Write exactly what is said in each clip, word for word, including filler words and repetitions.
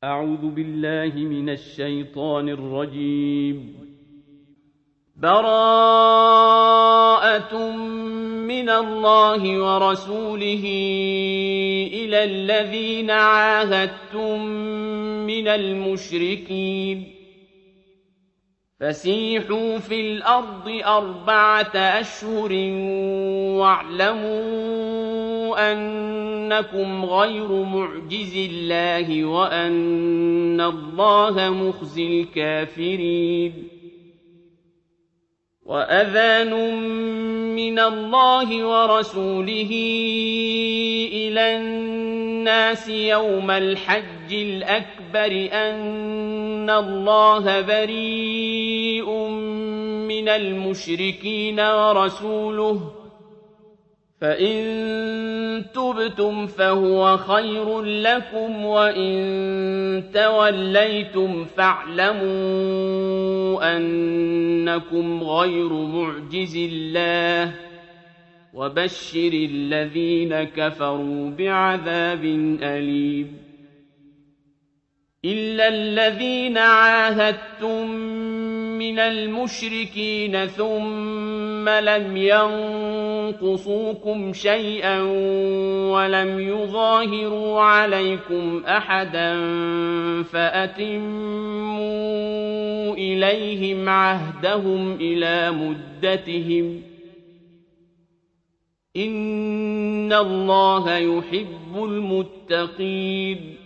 أعوذ بالله من الشيطان الرجيم. براءة من الله ورسوله إلى الذين عاهدتم من المشركين فسيحوا في الأرض أربعة أشهر واعلموا أنكم غير معجز الله وأن الله مخزي الكافرين. وأذان من الله ورسوله إلى الناس يوم الحج الأكبر أن الله بريء من المشركين ورسوله فإن تبتم فهو خير لكم وإن توليتم فاعلموا أنكم غير معجز الله وبشر الذين كفروا بعذاب أليم. إلا الذين عاهدتم من المشركين ثم لم ينقصوكم شيئا ولم يظاهروا عليكم أحدا فأتموا إليهم عهدهم إلى مدتهم إن الله يحب المتقين.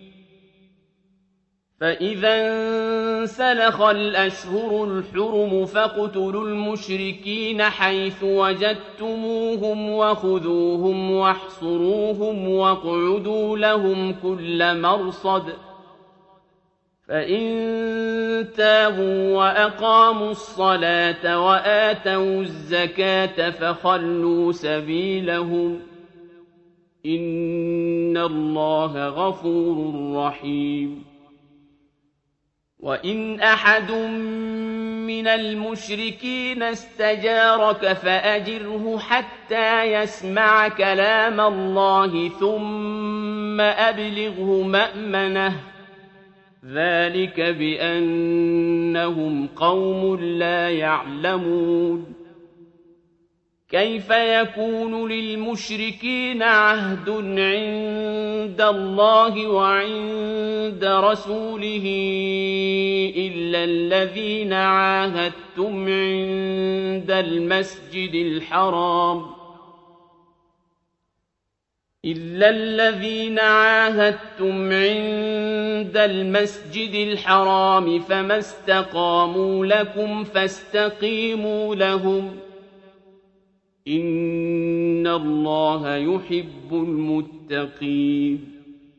فإذا انسلخ الأشهر الحرم فاقتلوا المشركين حيث وجدتموهم وخذوهم واحصروهم واقعدوا لهم كل مرصد فإن تابوا وأقاموا الصلاة وآتوا الزكاة فخلوا سبيلهم إن الله غفور رحيم. وإن أحد من المشركين استجارك فأجره حتى يسمع كلام الله ثم أبلغه مأمنه ذلك بأنهم قوم لا يعلمون. كيف يكون للمشركين عهد عند الله وعند رسوله إلا الذين عاهدتم عند المسجد الحرام إلا الذين عاهدتم عند المسجد الحرام فما استقاموا لكم فاستقيموا لهم إن الله يحب المتقين.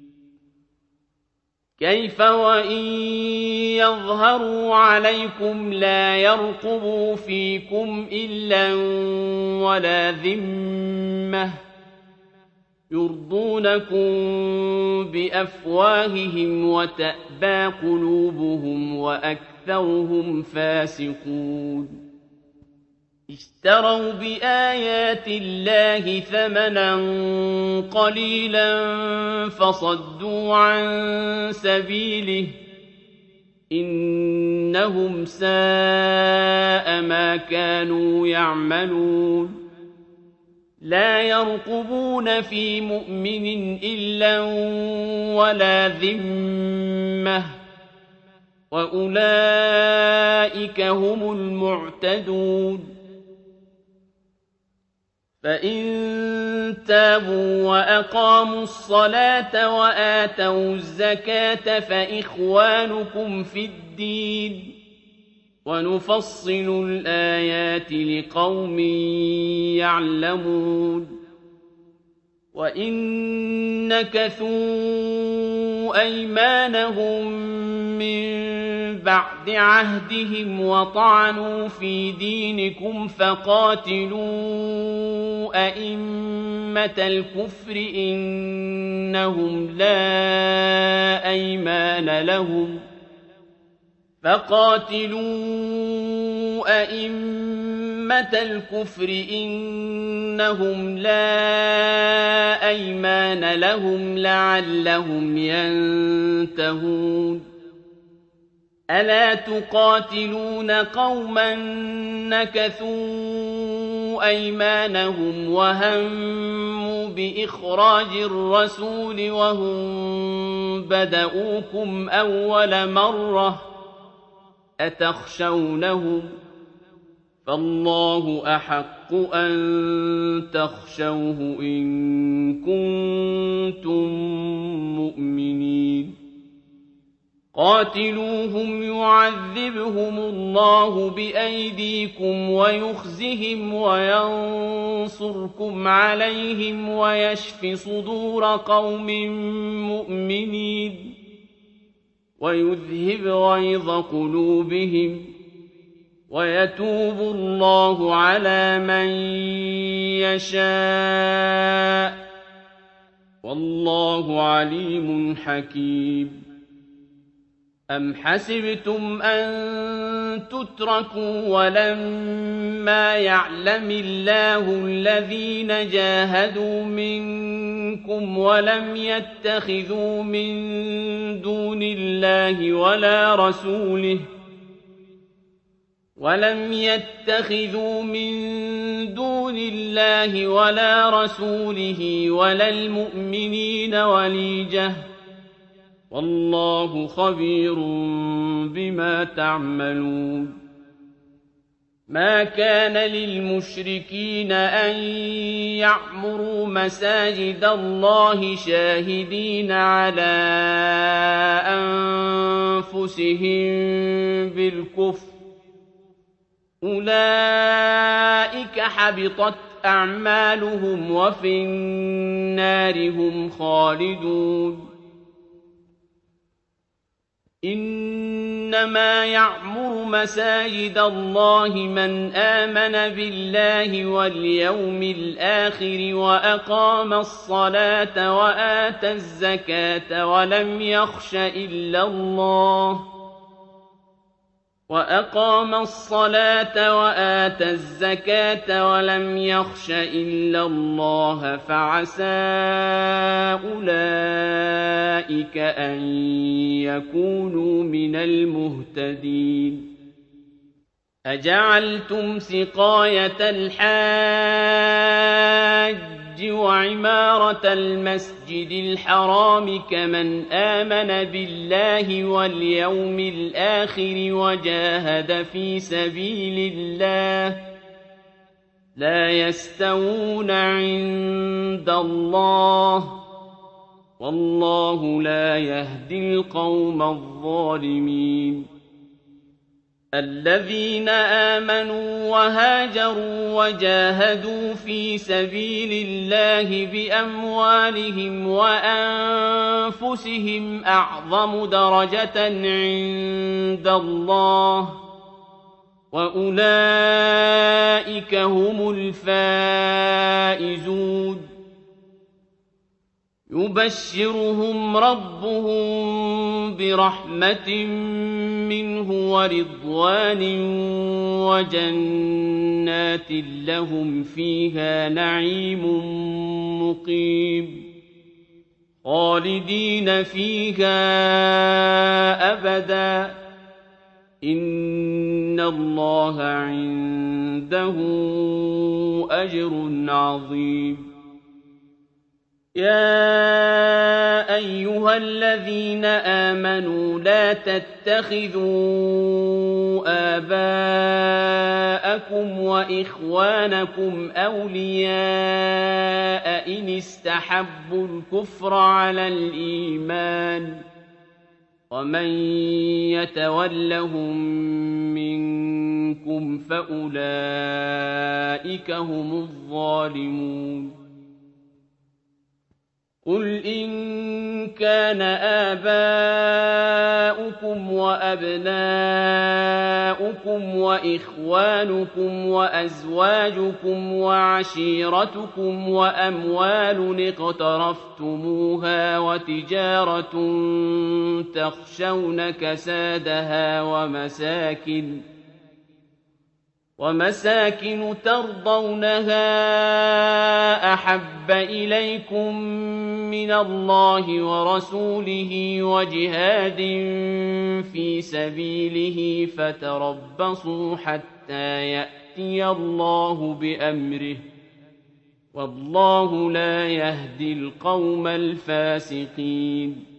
كيف وإن يظهروا عليكم لا يرقبوا فيكم إلا ولا ذمة يرضونكم بأفواههم وتأبى قلوبهم وأكثرهم فاسقون. اشتروا بآيات الله ثمنا قليلا فصدوا عن سبيله إنهم ساء ما كانوا يعملون. لا يرقبون في مؤمن إلا ولا ذمة وأولئك هم المعتدون. فإن تابوا وأقاموا الصلاة وآتوا الزكاة فإخوانكم في الدين ونفصل الآيات لقوم يعلمون. وإن نكثوا أيمانهم من بعد عهدهم وطعنوا في دينكم فقاتلوا أئمة الكفر إنهم لا أيمان لهم فقاتلوا أئمة أئمة الكفر إنهم لا أيمان لهم لعلهم ينتهون ألا تقاتلون قوما نكثوا أيمانهم وهموا بإخراج الرسول وهم بدؤوكم أول مرة أتخشونهم فالله أحق أن تخشوه إن كنتم مؤمنين قاتلوهم يعذبهم الله بأيديكم ويخزهم وينصركم عليهم ويشف صدور قوم مؤمنين ويذهب غيظ قلوبهم ويتوب الله على من يشاء والله عليم حكيم أم حسبتم أن تتركوا ولما يعلم الله الذين جاهدوا منكم ولم يتخذوا من دون الله ولا رسوله ولم يتخذوا من دون الله ولا رسوله ولا المؤمنين وليجة والله خبير بما تعملون ما كان للمشركين أن يعمروا مساجد الله شاهدين على أنفسهم بالكفر أولئك حبطت أعمالهم وفي النار هم خالدون إنما يعمر مساجد الله من آمن بالله واليوم الآخر وأقام الصلاة وآتى الزكاة ولم يخش إلا الله وأقام الصلاة وآتى الزكاة ولم يخش إلا الله فعسى أولئك أن يكونوا من المهتدين أجعلتم سقاية الحاج وعمارة المسجد الحرام كمن آمن بالله واليوم الآخر وجاهد في سبيل الله لا يستوون عند الله والله لا يهدي القوم الظالمين الذين آمنوا وهاجروا وجاهدوا في سبيل الله بأموالهم وأنفسهم أعظم درجة عند الله وأولئك هم الفائزون يبشرهم ربهم برحمة منه ورضوان وجنات لهم فيها نعيم مقيم خالدين فيها أبدا إن الله عنده أجر عظيم يا أيها الذين آمنوا لا تتخذوا آباءكم وإخوانكم أولياء إن استحبوا الكفر على الإيمان ومن يتولهم منكم فأولئك هم الظالمون قل إن كان آباؤكم وأبناؤكم وإخوانكم وأزواجكم وعشيرتكم وأموال اقترفتموها وتجارة تخشون كسادها ومساكن ومساكن ترضونها أحب إليكم من الله ورسوله وجهاد في سبيله فتربصوا حتى يأتي الله بأمره والله لا يهدي القوم الفاسقين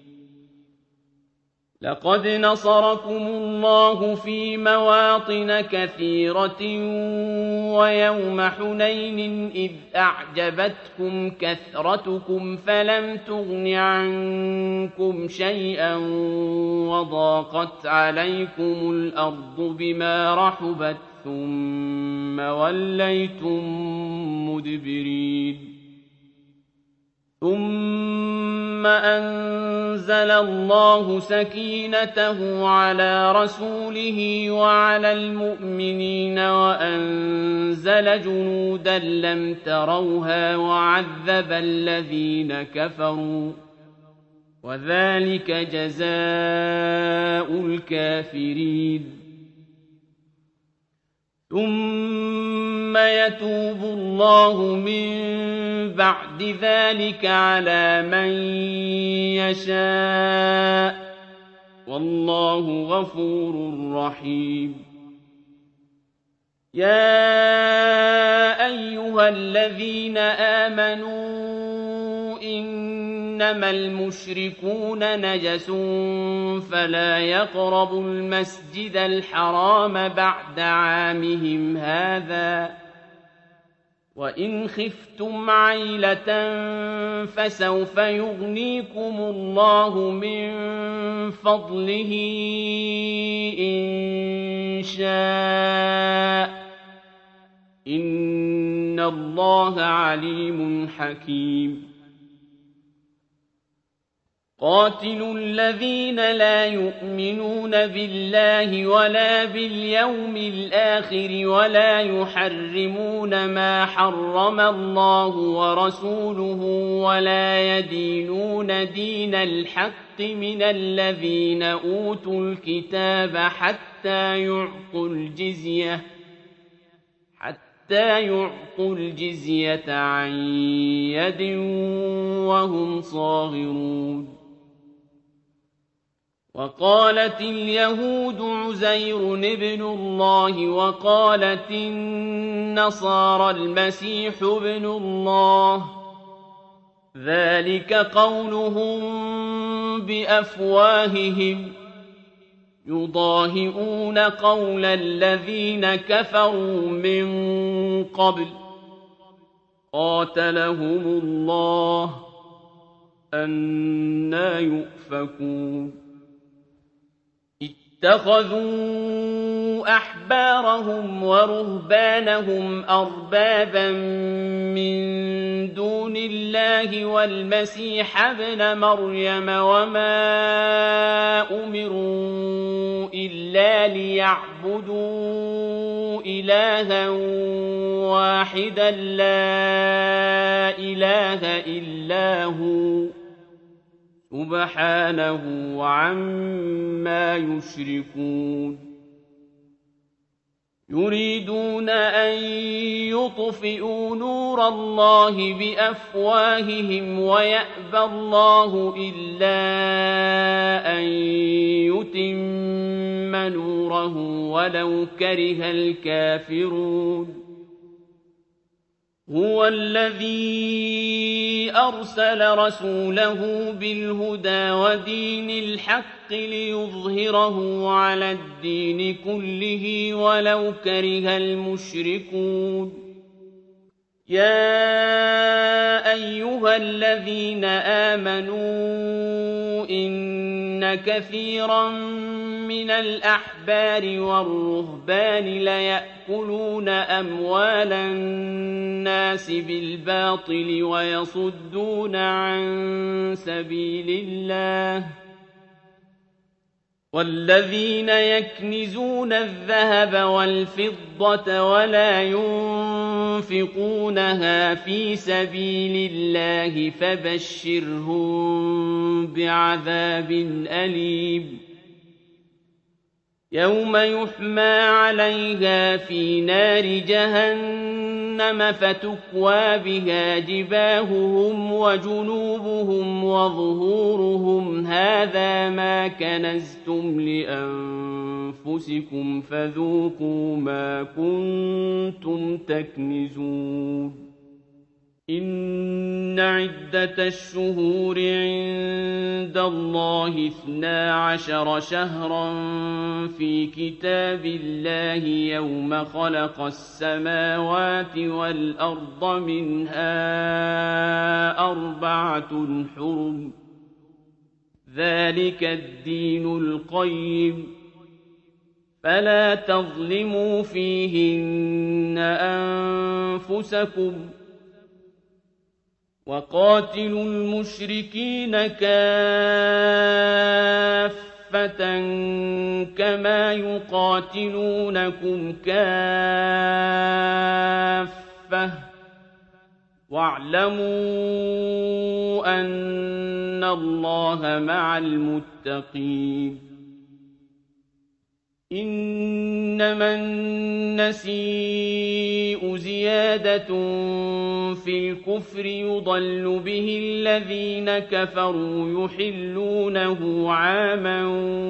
لقد نصركم الله في مواطن كثيرة ويوم حنين إذ أعجبتكم كثرتكم فلم تغن عنكم شيئا وضاقت عليكم الأرض بما رحبت ثم وليتم مدبرين ثم أنزل الله سكينته على رسوله وعلى المؤمنين وأنزل جنودا لم تروها وعذب الذين كفروا وذلك جزاء الكافرين ثم يتوب الله من بعد ذلك على من يشاء والله غفور رحيم يا أيها الذين آمنوا إنما المشركون نجس فلا يقربوا المسجد الحرام بعد عامهم هذا وإن خفتم عيلة فسوف يغنيكم الله من فضله إن شاء إن الله عليم حكيم قاتلوا الذين لا يؤمنون بالله ولا باليوم الآخر ولا يحرمون ما حرم الله ورسوله ولا يدينون دين الحق من الذين أوتوا الكتاب حتى يعطوا الجزية حتى يعطوا الجزية عن يد وهم صاغرون وقالت اليهود عزير ابن الله وقالت النصارى المسيح ابن الله ذلك قولهم بأفواههم يضاهئون قول الذين كفروا من قبل قاتلهم الله أنى يؤفكون اتخذوا أحبارهم ورهبانهم أربابا من دون الله والمسيح ابن مريم وما أمروا إلا ليعبدوا إلها واحدا لا إله إلا هو سبحانه عما يشركون يريدون أن يطفئوا نور الله بأفواههم ويأبى الله إلا أن يتم نوره ولو كره الكافرون هو الذي أرسل رسوله بالهدى ودين الحق ليظهره على الدين كله ولو كره المشركون يا أيها الذين آمنوا إن كثيرا من الأحبار والرهبان ليأكلون أموال الناس بالباطل ويصدون عن سبيل الله والذين يكنزون الذهب والفضة ولا ينفقونها في سبيل الله فبشرهم بعذاب أليم يوم يحمى عليها في نار جهنم فتكوى بها جباههم وجنوبهم وظهورهم هذا ما كنزتم لأنفسكم فذوقوا ما كنتم تكنزون إن عدة الشهور عند الله اثنا عشر شهرا في كتاب الله يوم خلق السماوات والأرض منها أربعة حرم ذلك الدين القيم فلا تظلموا فيهن أنفسكم وقاتلوا المشركين كافة كما يقاتلونكم كافة واعلموا أن الله مع المتقين إنما النسيء زيادة في الكفر يضل به الذين كفروا يحلونه عاما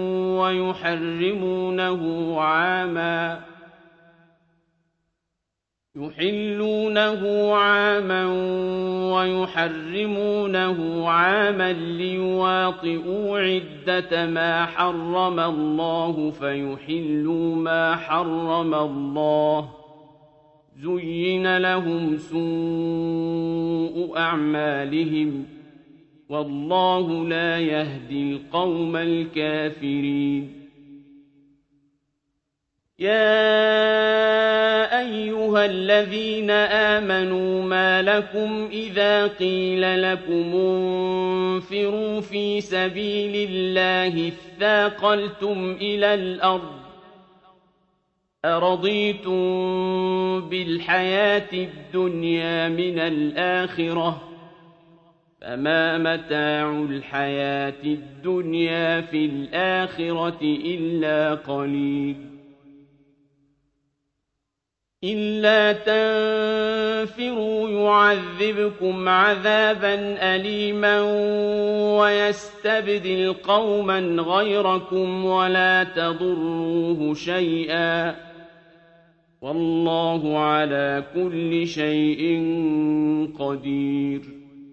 ويحرمونه عاما يحلونه عاما ويحرمونه عاما ليواطئوا عدة ما حرم الله فيحلوا ما حرم الله زين لهم سوء أعمالهم والله لا يهدي القوم الكافرين يا أيها الذين آمنوا ما لكم إذا قيل لكم انفروا في سبيل الله اثاقلتم إلى الأرض أرضيتم بالحياة الدنيا من الآخرة فما متاع الحياة الدنيا في الآخرة إلا قليل إلا تنفروا يعذبكم عذابا أليما ويستبدل قوما غيركم ولا تضروه شيئا والله على كل شيء قدير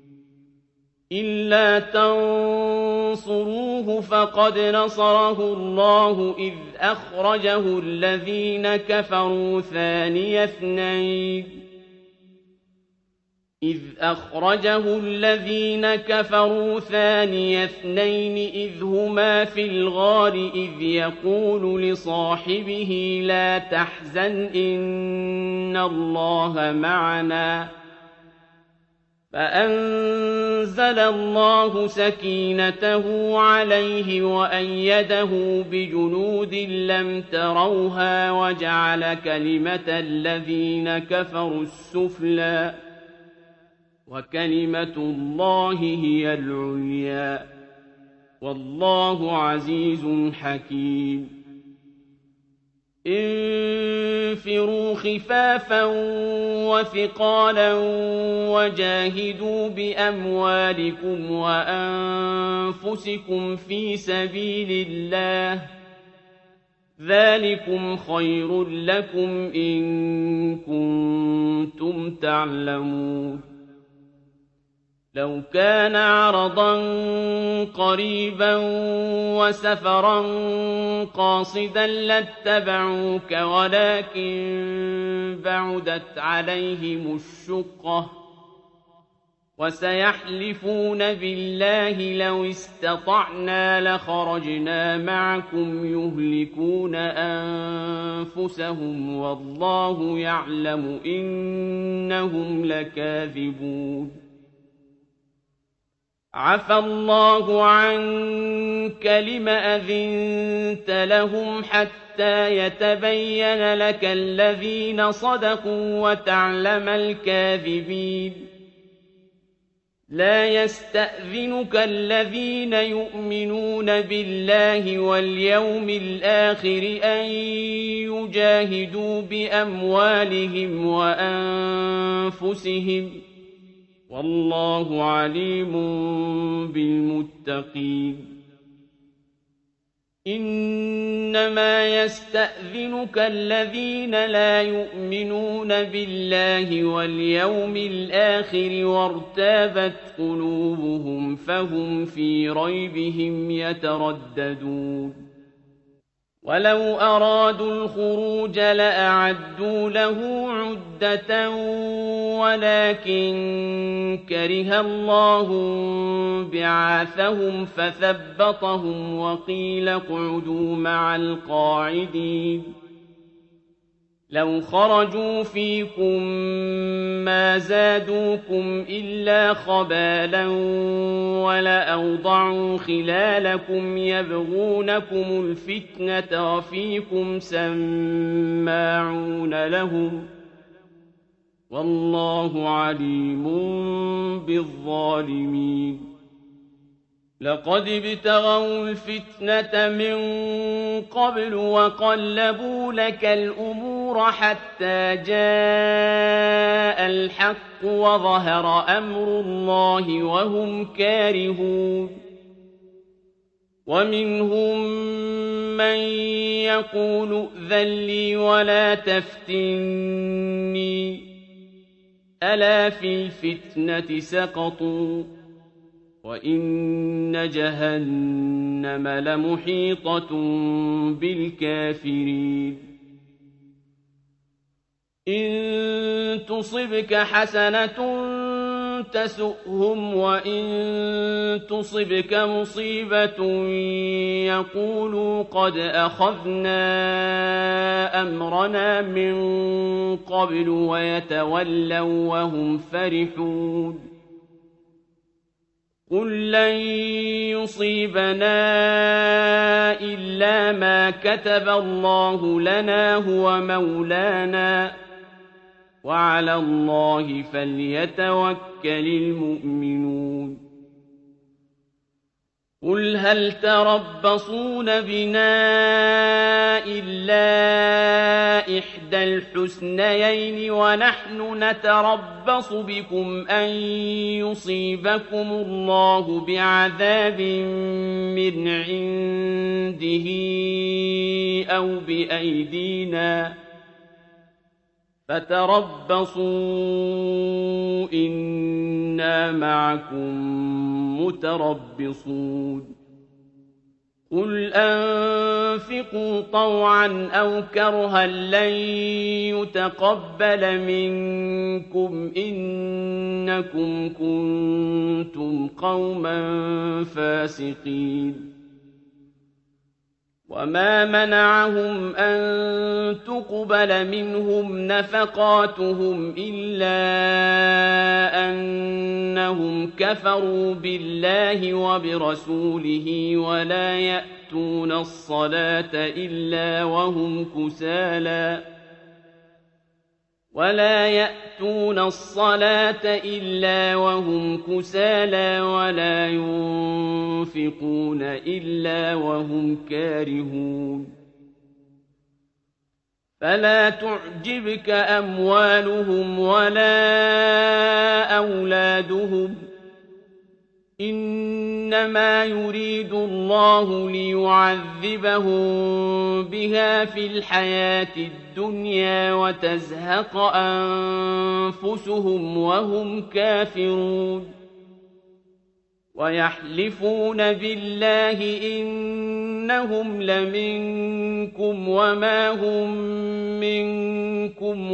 إلا تنصروه فقد نصره الله إذ أخرجه الذين كفروا ثاني اثنين إذ أخرجه الذين كفروا ثاني اثنين إذ هما في الغار إذ يقول لصاحبه لا تحزن إن الله معنا فأنزل الله سكينته عليه وأيده بجنود لم تروها وجعل كلمة الذين كفروا السفلى وكلمة الله هي العليا والله عزيز حكيم انفروا خفافا وثقالا وجاهدوا بأموالكم وأنفسكم في سبيل الله ذلكم خير لكم إن كنتم تعلمون لو كان عرضا قريبا وسفرا قاصدا لاتبعوك ولكن بعدت عليهم الشقة وسيحلفون بالله لو استطعنا لخرجنا معكم يهلكون أنفسهم والله يعلم إنهم لكاذبون عفى الله عنك لم أذنت لهم حتى يتبين لك الذين صدقوا وتعلم الكاذبين لا يستأذنك الذين يؤمنون بالله واليوم الآخر أن يجاهدوا بأموالهم وأنفسهم والله عليم بالمتقين إنما يستأذنك الذين لا يؤمنون بالله واليوم الآخر وارتابت قلوبهم فهم في ريبهم يترددون ولو أرادوا الخروج لأعدوا له عدة ولكن كره الله بعاثهم فثبطهم وقيل اقعدوا مع القاعدين لو خرجوا فيكم ما زادوكم إلا خبالا ولأوضعوا خلالكم يبغونكم الفتنة وفيكم سماعون لهم والله عليم بالظالمين لقد ابتغوا الفتنة من قبل وقلبوا لك الأمور حتى جاء الحق وظهر أمر الله وهم كارهون ومنهم من يقول ائذن لي ولا تفتني ألا في الفتنة سقطوا وإن جهنم لمحيطة بالكافرين إن تصبك حسنة تسؤهم وإن تصبك مصيبة يقولوا قد أخذنا أمرنا من قبل ويتولوا وهم فرحون قل لن يصيبنا إلا ما كتب الله لنا هو مولانا وعلى الله فليتوكل المؤمنون قل هل تربصون بنا إلا إحدى الحسنيين ونحن نتربص بكم أن يصيبكم الله بعذاب من عنده أو بأيدينا فتربصوا إنا معكم متربصون قل أنفقوا طوعا أو كرها لن يتقبل منكم إنكم كنتم قوما فاسقين وما منعهم أن تقبل منهم نفقاتهم إلا أنهم كفروا بالله وبرسوله ولا يأتون الصلاة إلا وهم كسالى ولا يأتون الصلاة إلا وهم كسالى ولا ينفقون إلا وهم كارهون فلا تعجبك أموالهم ولا أولادهم إنما يريد الله ليعذبهم بها في الحياة الدنيا وتزهق أنفسهم وهم كافرون ويحلفون بالله إنهم لمنكم وما هم منكم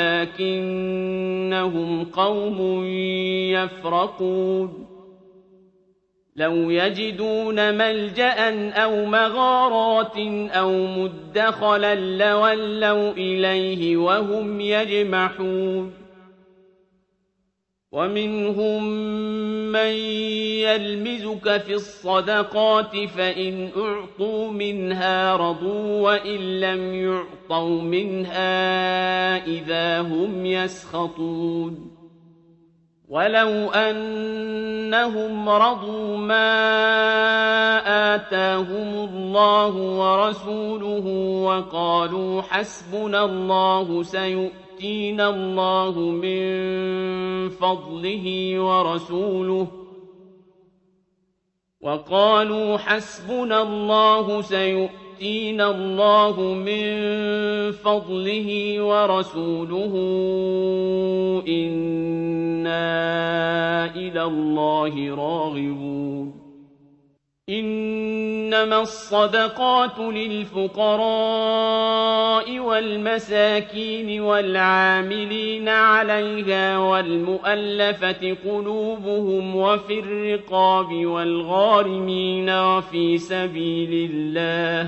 ولكنهم قوم يفرقون لو يجدون ملجأ أو مغارات أو مدخلا لولوا إليه وهم يجمحون ومنهم من يلمزك في الصدقات فإن أعطوا منها رضوا وإن لم يعطوا منها إذا هم يسخطون وَلَوْ أَنَّهُمْ رَضُوا مَا آتَاهُمُ اللَّهُ وَرَسُولُهُ وَقَالُوا حَسْبُنَا اللَّهُ سَيُؤْتِينَا اللَّهُ مِن فَضْلِهِ وَرَسُولُهُ وَقَالُوا حَسْبُنَا اللَّهُ سَيُؤْتِينَا اللَّهُ مِن فَضْلِهِ وَرَسُولُهُ إِنَّا إِلَى اللَّهِ رَاغِبُونَ إِنَّمَا الصَّدَقَاتُ لِلْفُقَرَاءِ وَالْمَسَاكِينِ وَالْعَامِلِينَ عَلَيْهَا وَالْمُؤَلَّفَةِ قُلُوبُهُمْ وَفِي الرِّقَابِ وَالْغَارِمِينَ وَفِي سَبِيلِ اللَّهِ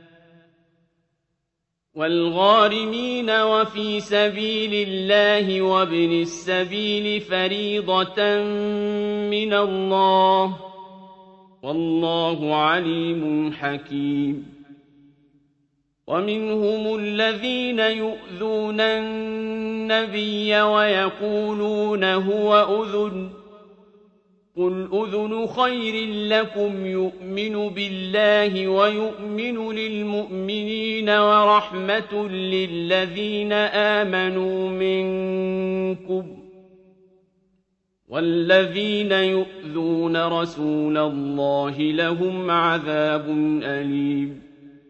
وَالْغَارِمِينَ وَفِي سَبِيلِ اللَّهِ وَابْنِ السَّبِيلِ فَرِيضَةً مِّنَ اللَّهِ ۗ وَاللَّهُ عَلِيمٌ حَكِيمٌ وَمِنْهُمُ الَّذِينَ يُؤْذُونَ النَّبِيَّ وَيَقُولُونَ هُوَ أُذُنٌ ۚ قُلْ أُذُنُ خَيْرٍ لَّكُمْ يُؤْمِنُ بِاللَّهِ وَيُؤْمِنُ لِلْمُؤْمِنِينَ وَرَحْمَةٌ لِّلَّذِينَ آمَنُوا مِنكُمْ ۚ وَالَّذِينَ يُؤْذُونَ رَسُولَ اللَّهِ لَهُمْ عَذَابٌ أَلِيمٌ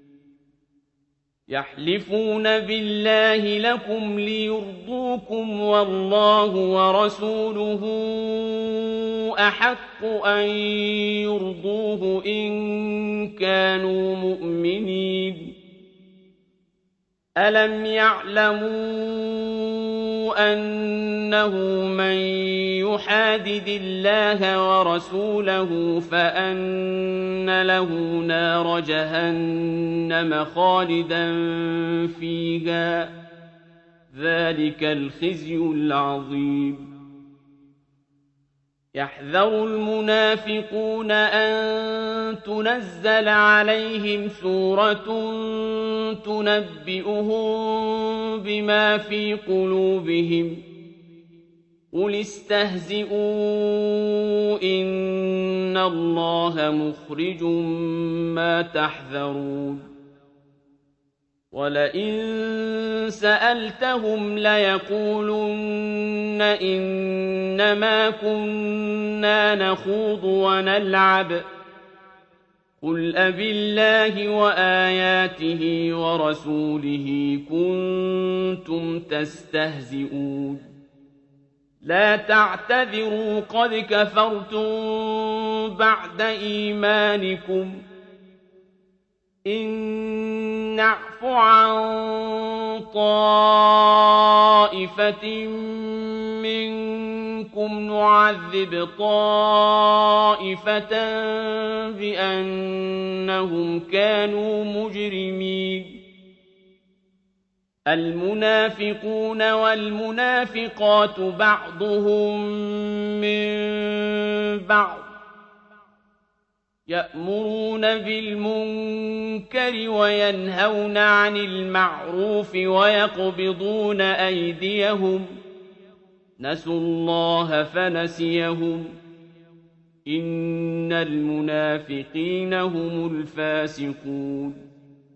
يَحْلِفُونَ بِاللَّهِ لَكُمْ لِيُرْضُوكُمْ وَاللَّهُ وَرَسُولُهُ أَحَقُّ أَن يُرْضُوهُ إِن كَانُوا مُؤْمِنِينَ أَلَمْ يَعْلَمُوا أَنَّهُ مَن يُحَادِدِ اللَّهَ وَرَسُولَهُ فَأَنَّ لَهُ نَارَ جَهَنَّمَ خَالِدًا فِيهَا ۚ ذَٰلِكَ الْخِزْيُ الْعَظِيمُ يَحْذَرُ الْمُنَافِقُونَ أَن تُنَزَّلَ عَلَيْهِمْ سُورَةٌ تُنَبِّئُهُم بِمَا فِي قُلُوبِهِمْ ۚ قُلِ اسْتَهْزِئُوا إِنَّ اللَّهَ مُخْرِجٌ مَّا تَحْذَرُونَ وَلَئِن سَأَلْتَهُمْ لَيَقُولُنَّ إِنَّمَا كُنَّا نَخُوضُ وَنَلْعَبُ ۚ قُلْ أَبِاللَّهِ وَآيَاتِهِ وَرَسُولِهِ كُنتُمْ تَسْتَهْزِئُونَ لَا تَعْتَذِرُوا قَدْ كَفَرْتُم بَعْدَ إِيمَانِكُمْ ۚ إِن نَّعْفُ عَن طَائِفَةٍ مِّنكُمْ نُعَذِّبْ طَائِفَةً بِأَنَّهُمْ كَانُوا مُجْرِمِينَ الْمُنَافِقُونَ وَالْمُنَافِقَاتُ بَعْضُهُم مِّن بَعْضٍ ۚ يَأْمُرُونَ بِالْمُنكَرِ وَيَنْهَوْنَ عَنِ الْمَعْرُوفِ وَيَقْبِضُونَ أَيْدِيَهُمْ ۚ نَسُوا اللَّهَ فَنَسِيَهُمْ ۗ إِنَّ الْمُنَافِقِينَ هُمُ الْفَاسِقُونَ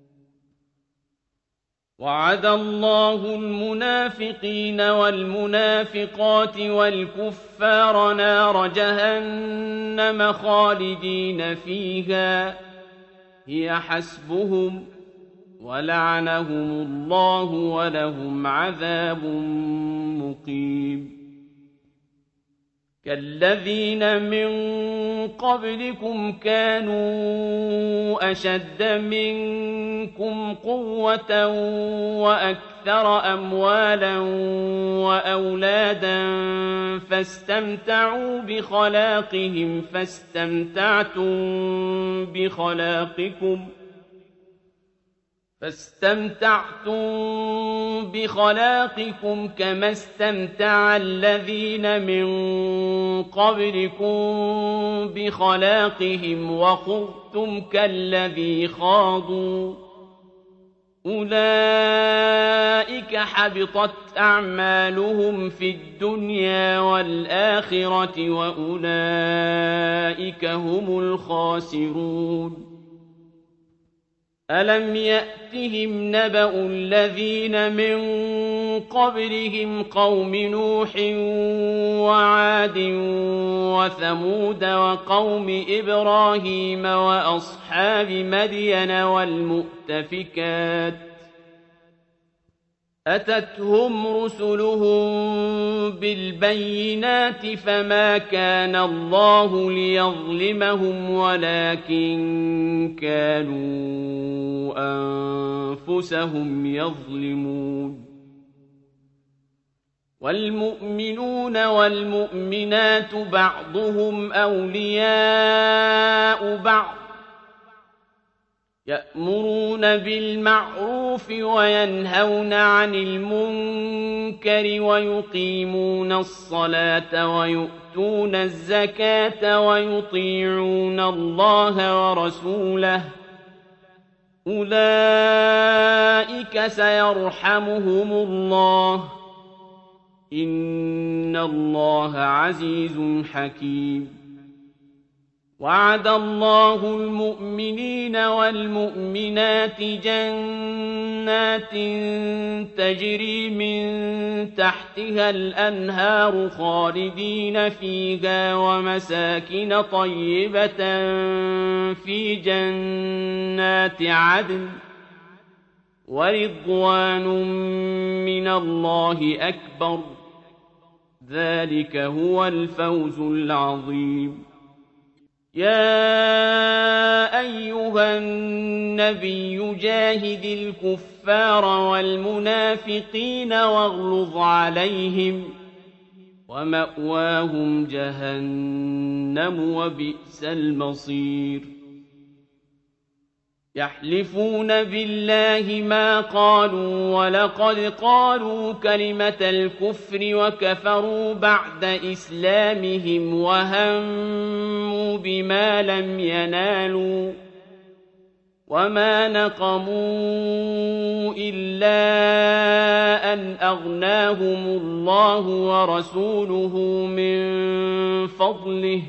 وَعَدَ اللَّهُ الْمُنَافِقِينَ وَالْمُنَافِقَاتِ وَالْكُفَّارَ نَارَ جَهَنَّمَ خَالِدِينَ فِيهَا ۚ هِيَ حَسْبُهُمْ ۚ وَلَعَنَهُمُ اللَّهُ وَلَهُمْ عَذَابٌ مُّقِيمٌ كَالَّذِينَ مِن قَبْلِكُمْ كَانُوا أَشَدَّ مِنكُمْ قُوَّةً وَأَكْثَرَ أَمْوَالًا وَأَوْلَادًا فَاسْتَمْتَعُوا بِخَلَاقِهِمْ فَاسْتَمْتَعْتُم بِخَلَاقِكُمْ فاستمتعتم بخلاقكم كما استمتع الذين من قبلكم بخلاقهم وخضتم كالذي خاضوا أولئك حبطت أعمالهم في الدنيا والآخرة وأولئك هم الخاسرون ألم يأتهم نبأ الذين من قبلهم قوم نوح وعاد وثمود وقوم إبراهيم وأصحاب مدين والمؤتفكات أتتهم رسلهم بالبينات فما كان الله ليظلمهم ولكن كانوا أنفسهم يظلمون والمؤمنون والمؤمنات بعضهم أولياء بعض يأمرون بالمعروف وينهون عن المنكر ويقيمون الصلاة ويؤتون الزكاة ويطيعون الله ورسوله أولئك سيرحمهم الله إن الله عزيز حكيم وعد الله المؤمنين والمؤمنات جنات تجري من تحتها الأنهار خالدين فيها ومساكن طيبة في جنات عدن ورضوان من الله أكبر ذلك هو الفوز العظيم يا أيها النبي جاهد الكفار والمنافقين واغلظ عليهم ومأواهم جهنم وبئس المصير يحلفون بالله ما قالوا ولقد قالوا كلمة الكفر وكفروا بعد إسلامهم وهموا بما لم ينالوا وما نقموا إلا أن أغناهم الله ورسوله من فضله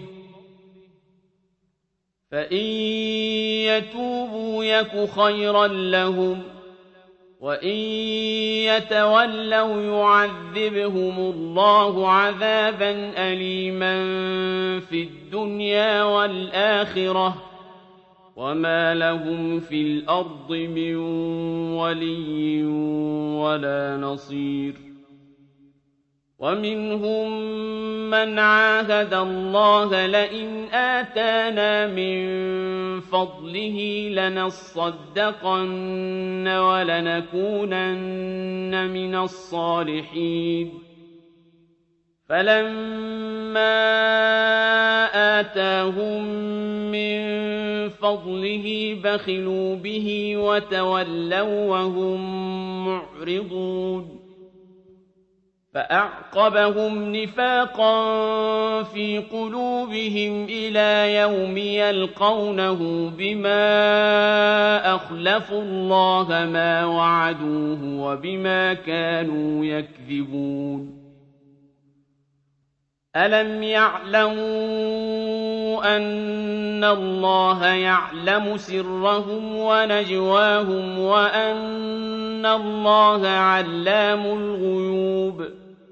فإن يتوبوا يك خيرا لهم وإن يتولوا يعذبهم الله عذابا أليما في الدنيا والآخرة وما لهم في الأرض من ولي ولا نصير ومنهم من عاهد الله لئن آتانا من فضله لنصدقن ولنكونن من الصالحين فلما آتاهم من فضله بخلوا به وتولوا وهم معرضون فأعقبهم نفاقا في قلوبهم إلى يوم يلقونه بما أخلفوا الله ما وعدوه وبما كانوا يكذبون ألم يعلموا أن الله يعلم سرهم ونجواهم وأن الله علام الغيوب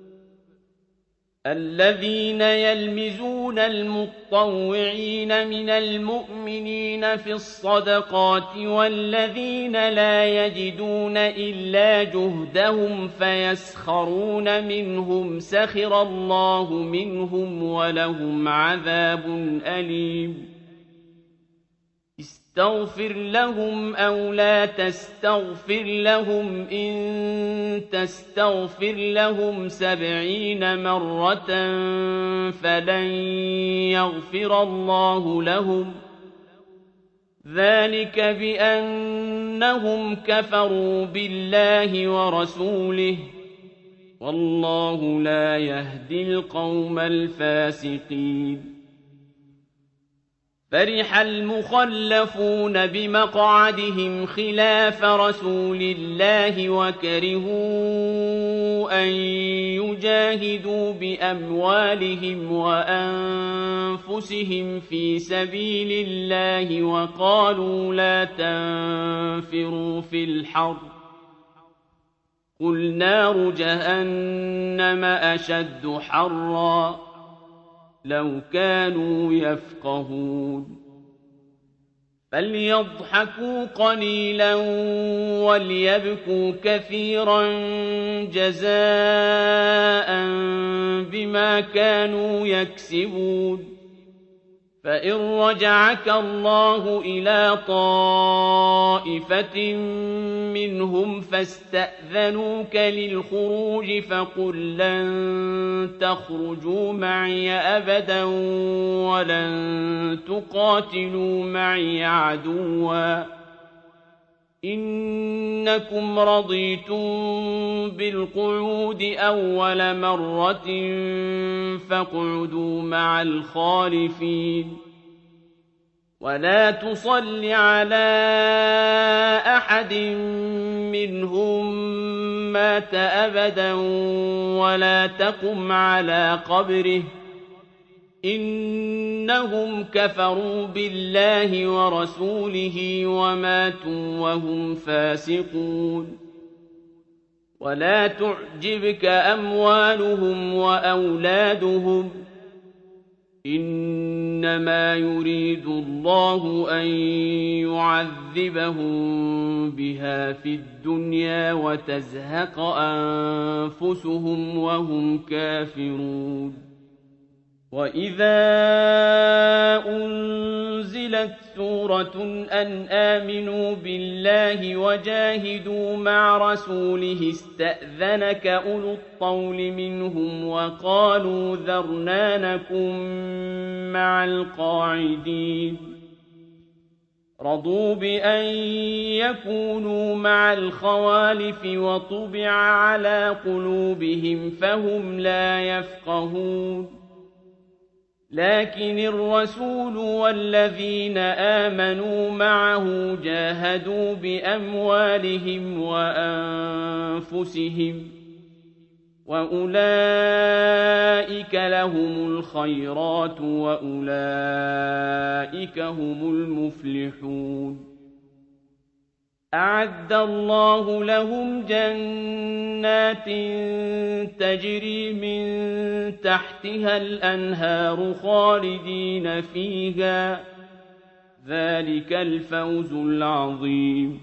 الذين يلمزون المطوعين من المؤمنين في الصدقات والذين لا يجدون إلا جهدهم فيسخرون منهم سخر الله منهم ولهم عذاب أليم استغفر لهم أو لا تستغفر لهم إن تستغفر لهم سبعين مرة فلن يغفر الله لهم ذلك بأنهم كفروا بالله ورسوله والله لا يهدي القوم الفاسقين فرح المخلفون بمقعدهم خلاف رسول الله وكرهوا أن يجاهدوا بأموالهم وأنفسهم في سبيل الله وقالوا لا تنفروا في الحر قل نار جهنم أشد حرا لو كانوا يفقهون فليضحكوا قليلا وليبكوا كثيرا جزاء بما كانوا يكسبون فإن رجعك الله إلى طائفة منهم فاستأذنوك للخروج فقل لن تخرجوا معي أبدا ولن تقاتلوا معي عدوا إنكم رضيتم بالقعود أول مرة فاقعدوا مع الخالفين ولا تصل على أحد منهم مات أبدا ولا تقم على قبره إنهم كفروا بالله ورسوله وماتوا وهم فاسقون ولا تعجبك أموالهم وأولادهم إنما يريد الله أن يعذبهم بها في الدنيا وتزهق أنفسهم وهم كافرون وإذا أنزلت سورة أن آمنوا بالله وجاهدوا مع رسوله استأذنك أولو الطول منهم وقالوا ذرنا نكن مع القاعدين رضوا بأن يكونوا مع الخوالف وطبع على قلوبهم فهم لا يفقهون لكن الرسول والذين آمنوا معه جاهدوا بأموالهم وأنفسهم وأولئك لهم الخيرات وأولئك هم المفلحون أعد الله لهم جنات تجري من تحتها الأنهار خالدين فيها ذلك الفوز العظيم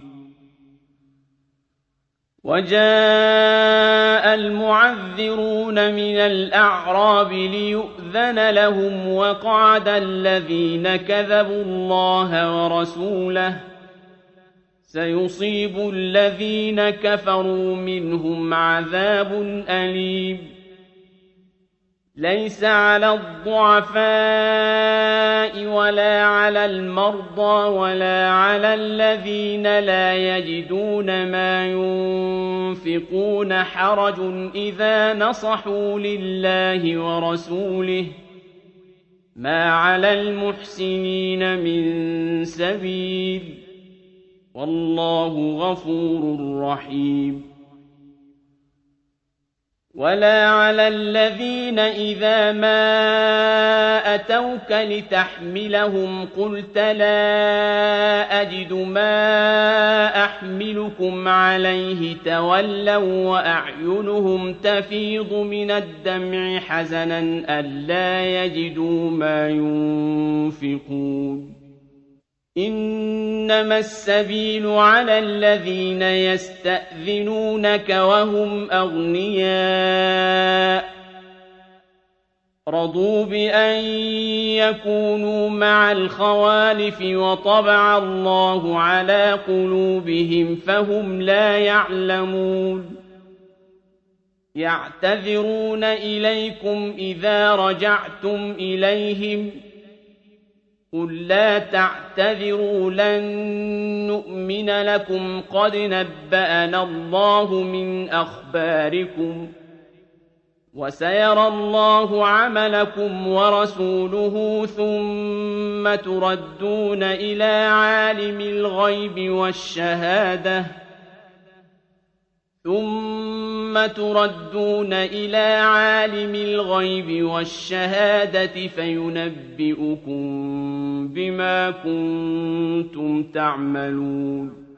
وجاء المعذرون من الأعراب ليؤذن لهم وقعد الذين كذبوا الله ورسوله سيصيب الذين كفروا منهم عذاب أليم ليس على الضعفاء ولا على المرضى ولا على الذين لا يجدون ما ينفقون حرج إذا نصحوا لله ورسوله ما على المحسنين من سبيل والله غفور رحيم ولا على الذين إذا ما أتوك لتحملهم قلت لا أجد ما أحملكم عليه تولوا وأعينهم تفيض من الدمع حزنا ألا يجدوا ما ينفقون إنما السبيل على الذين يستأذنونك وهم أغنياء رضوا بأن يكونوا مع الخوالف وطبع الله على قلوبهم فهم لا يعلمون يعتذرون إليكم إذا رجعتم إليهم قل لا تعتذروا لن نؤمن لكم قد نبأنا الله من أخباركم وسيرى الله عملكم ورسوله ثم تردون إلى عالم الغيب والشهادة ثم تردون إلى عالم الغيب والشهادة فينبئكم بما كنتم تعملون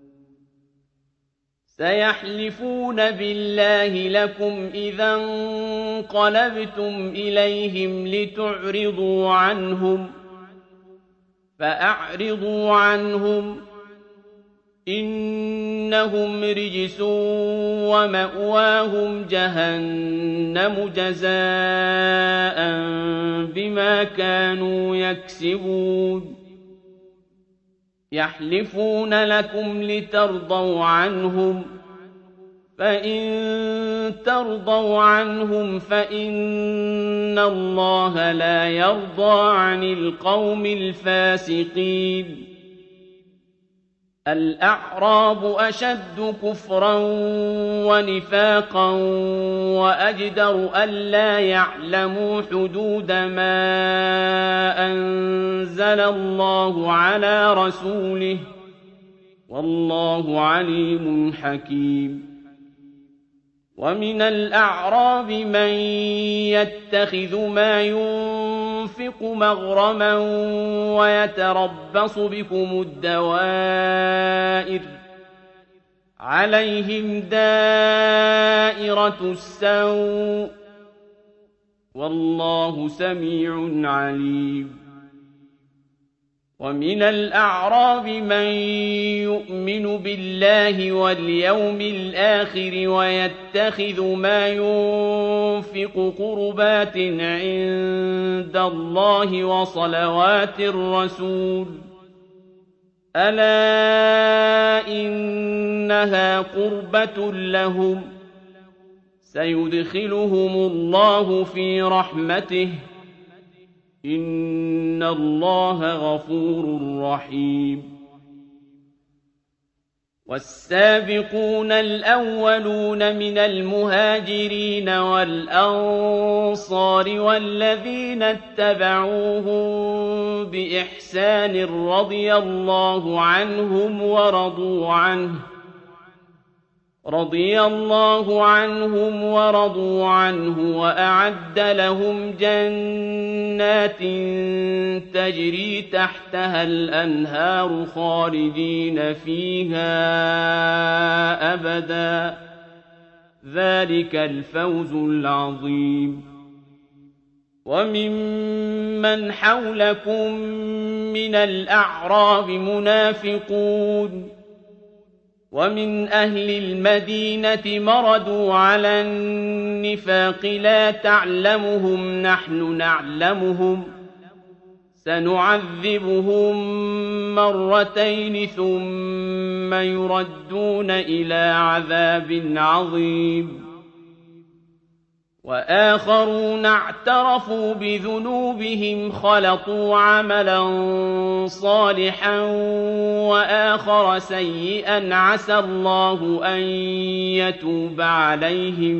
سيحلفون بالله لكم إذا انقلبتم إليهم لتعرضوا عنهم فأعرضوا عنهم إنهم رجس ومأواهم جهنم جزاء بما كانوا يكسبون يحلفون لكم لترضوا عنهم فإن ترضوا عنهم فإن الله لا يرضى عن القوم الفاسقين الأعراب أشد كفرا ونفاقا وأجدر ألا يعلموا حدود ما أنزل الله على رسوله والله عليم حكيم ومن الأعراب من يتخذ ما ينفق مغرما ويتربص بكم الدوائر عليهم دائرة السوء والله سميع عليم ومن الأعراب من يؤمن بالله واليوم الآخر ويتخذ ما ينفق قربات عند الله وصلوات الرسول ألا إنها قربة لهم سيدخلهم الله في رحمته إن الله غفور رحيم والسابقون الأولون من المهاجرين والأنصار والذين اتبعوهم بإحسان رضي الله عنهم ورضوا عنه رضي الله عنهم ورضوا عنه وأعد لهم جنات تجري تحتها الأنهار خالدين فيها أبدا ذلك الفوز العظيم وممن حولكم من الأعراب منافقون ومن أهل المدينة مردوا على النفاق لا تعلمهم نحن نعلمهم سنعذبهم مرتين ثم يردون إلى عذاب عظيم وآخرون اعترفوا بذنوبهم خلطوا عملا صالحا وآخر سيئا عسى الله أن يتوب عليهم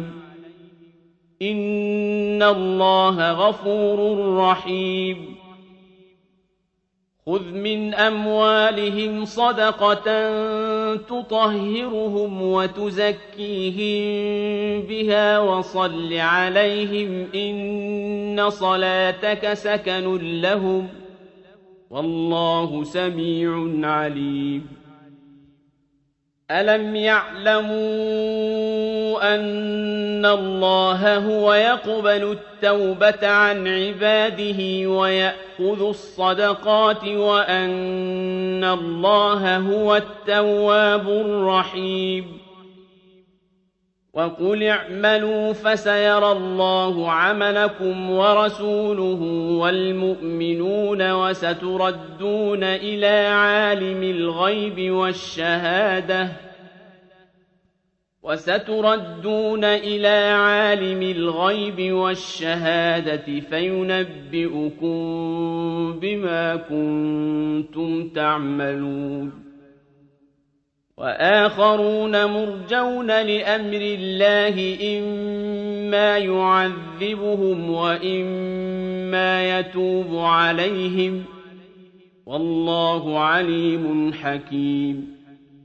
إن الله غفور رحيم خذ من أموالهم صدقة تطهرهم وتزكيهم بها وصل عليهم إن صلاتك سكن لهم والله سميع عليم ألم يعلموا أن الله هو يقبل التوبة عن عباده ويأخذ الصدقات وأن الله هو التواب الرحيم وقل اعملوا فسيرى الله عملكم ورسوله والمؤمنون وستردون إلى عالم الغيب والشهادة وستردون إلى عالم الغيب والشهادة فينبئكم بما كنتم تعملون وآخرون مرجون لأمر الله إما يعذبهم وإما يتوب عليهم والله عليم حكيم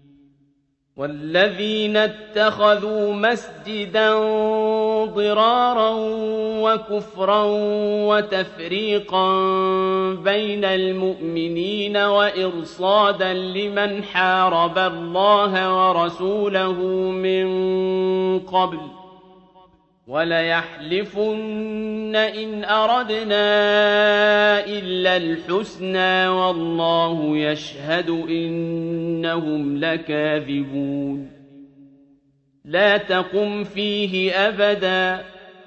والذين اتخذوا مسجدا ضرارا وكفرا وتفريقا بين المؤمنين وإرصادا لمن حارب الله ورسوله من قبل وليحلفن إن أردنا إلا الحسنى والله يشهد إنهم لكاذبون لا تقم فيه أبدا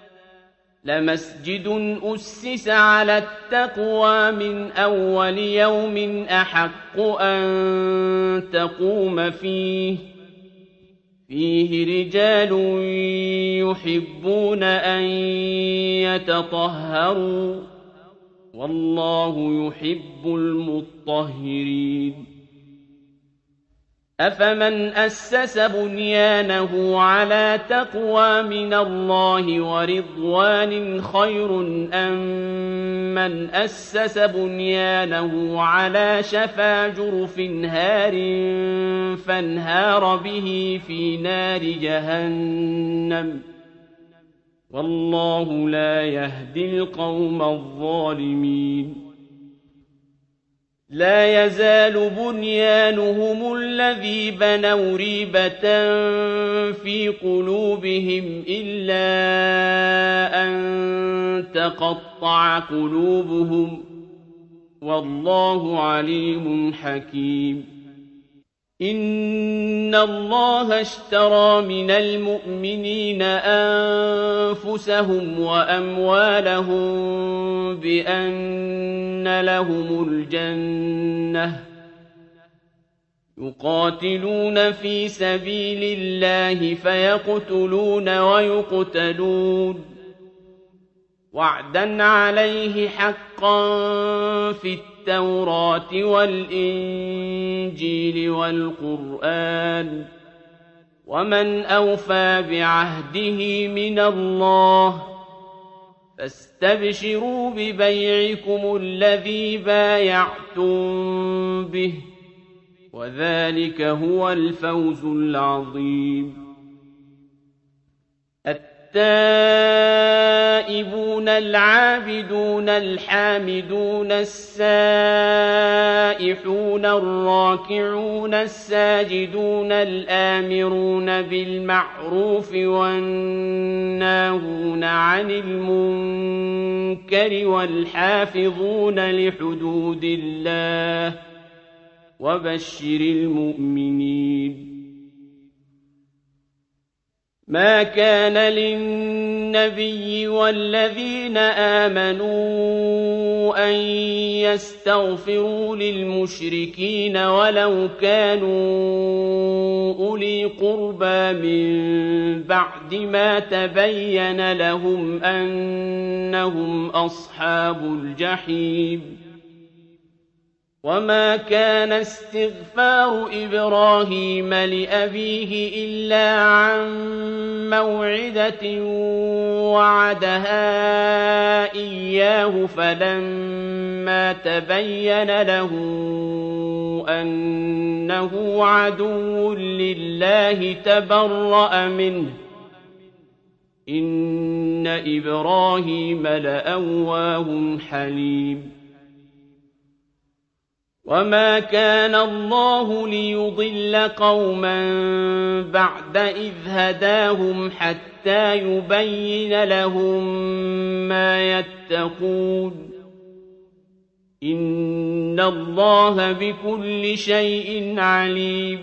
لمسجد أسس على التقوى من أول يوم أحق أن تقوم فيه فيه رجال يحبون أن يتطهروا والله يحب المطهرين أفمن أسس بنيانه على تقوى من الله ورضوان خير أم من أسس بنيانه على شفا جرف هار فانهار به في نار جهنم والله لا يهدي القوم الظالمين لا يزال بنيانهم الذي بنوا ريبة في قلوبهم إلا أن تقطع قلوبهم والله عليم حكيم إن الله اشترى من المؤمنين أنفسهم وأموالهم بأن لهم الجنة يقاتلون في سبيل الله فيقتلون ويقتلون وعدا عليه حقا في التوراة والإنجيل والقرآن ومن أوفى بعهده من الله فاستبشروا ببيعكم الذي بايعتم به وذلك هو الفوز العظيم التائبون العابدون الحامدون السائحون الراكعون الساجدون الآمرون بالمعروف والناهون عن المنكر والحافظون لحدود الله وبشر المؤمنين ما كان للنبي والذين آمنوا أن يستغفروا للمشركين ولو كانوا أولي قربى من بعد ما تبين لهم أنهم أصحاب الجحيم وما كان استغفار إبراهيم لأبيه إلا عن موعدة وعدها إياه فلما تبين له أنه عدو لله تبرأ منه إن إبراهيم لأواه حليم وما كان الله ليضل قوما بعد إذ هداهم حتى يبين لهم ما يتقون إن الله بكل شيء عليم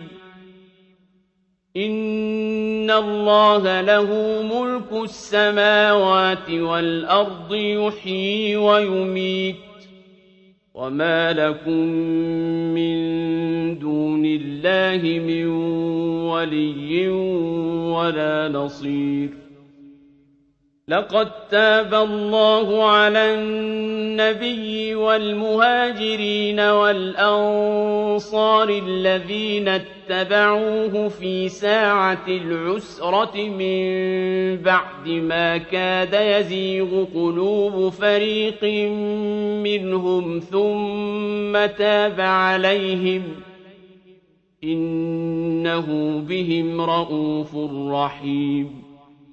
إن الله له ملك السماوات والأرض يحيي ويميت وما لكم من دون الله من ولي ولا نصير لقد تاب الله على النبي والمهاجرين والأنصار الذين اتبعوه في ساعة العسرة من بعد ما كاد يزيغ قلوب فريق منهم ثم تاب عليهم إنه بهم رءوف رحيم.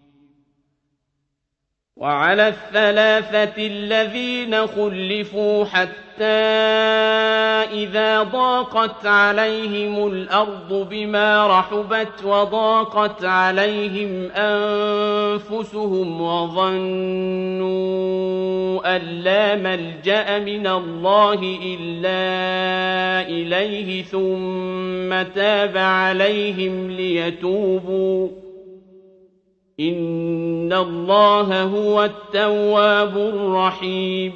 وعلى الثلاثة الذين خلفوا حتى إذا ضاقت عليهم الأرض بما رحبت وضاقت عليهم أنفسهم وظنوا أن لا ملجأ من الله إلا إليه ثم تاب عليهم ليتوبوا إن الله هو التواب الرحيم.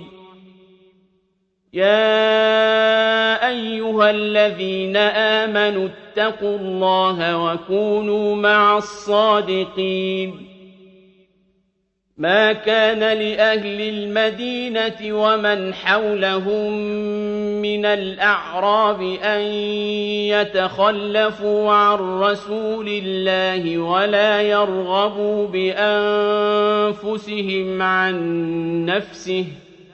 يا أيها الذين آمنوا اتقوا الله وكونوا مع الصادقين. ما كان لأهل المدينة ومن حولهم من الأعراب أن يتخلفوا عن رسول الله ولا يرغبوا بأنفسهم عن نفسه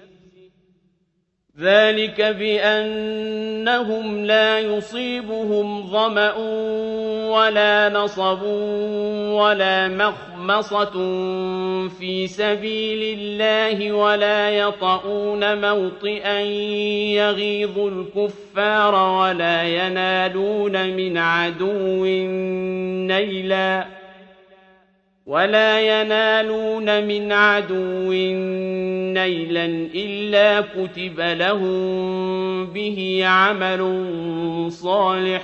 ذلك بأنهم لا يصيبهم ظمأ ولا نصب ولا مخمصة في سبيل الله ولا يطؤون موطئا يغيظ الكفار ولا ينالون من عدو نيلا ولا ينالون من عدو نيلا إلا كتب لهم به عمل صالح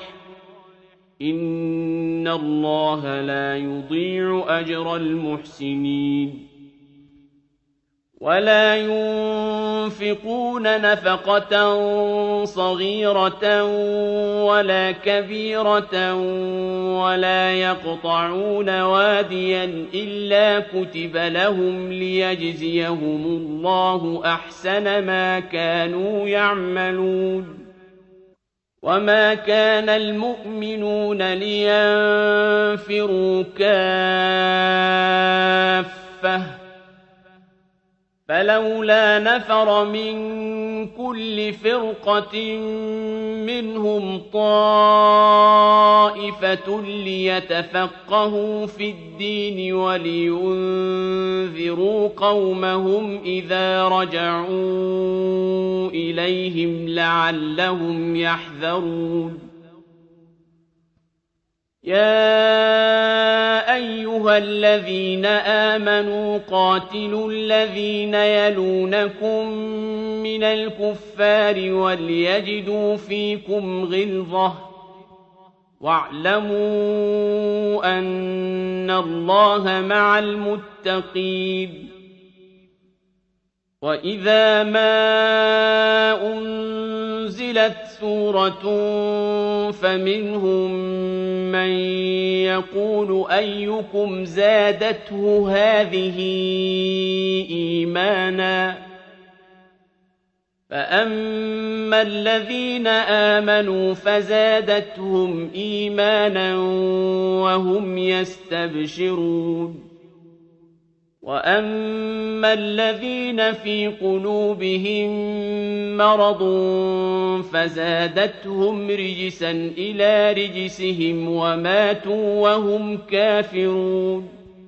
إن الله لا يضيع أجر المحسنين. ولا ينفقون نفقة صغيرة ولا كبيرة ولا يقطعون واديا إلا كتب لهم ليجزيهم الله أحسن ما كانوا يعملون. وما كان المؤمنون لينفروا كافة فلولا نفر من كل فرقة منهم طائفة ليتفقهوا في الدين ولينذروا قومهم إذا رجعوا إليهم لعلهم يحذرون. يا أيها الذين آمنوا قاتلوا الذين يلونكم من الكفار وليجدوا فيكم غلظة واعلموا أن الله مع المتقين. وإذا ما أنزلت سورة فمنهم من يقول أيكم زادته هذه إيمانا فأما الذين آمنوا فزادتهم إيمانا وهم يستبشرون. وأما الذين في قلوبهم مرض فزادتهم رجسا إلى رجسهم وماتوا وهم كافرون.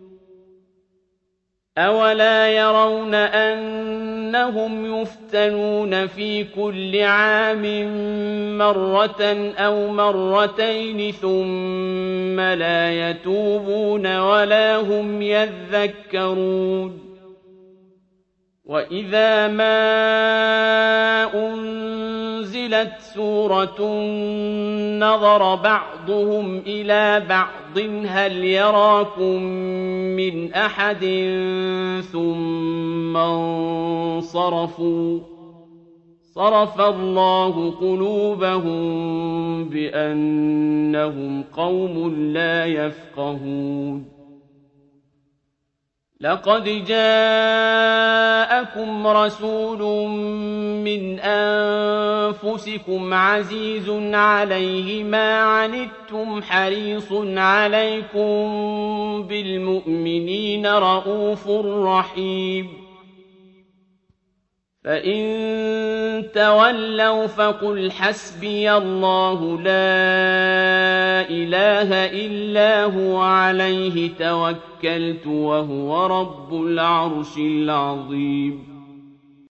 أولا يرون أنهم يفتنون في كل عام مرة أو مرتين ثم لا يتوبون ولا هم يذكرون. وإذا ما أنزلت سورة نظر بعضهم إلى بعض هل يراكم من أحد ثم انصرفوا صرف الله قلوبهم بأنهم قوم لا يفقهون. لَقَدْ جَاءَكُمْ رَسُولٌ مِّنْ أَنفُسِكُمْ عَزِيزٌ عَلَيْهِ مَا عَنِتُّمْ حَرِيصٌ عَلَيْكُم بِالْمُؤْمِنِينَ رَءُوفٌ رَّحِيمٌ فَإِن تَوَلَّوْا فَقُلْ حَسْبِيَ اللَّهُ لَا إِلَٰهَ إِلَّا هُوَ عَلَيْهِ تَوَكَّلْتُ وَهُوَ رَبُّ الْعَرْشِ الْعَظِيمِ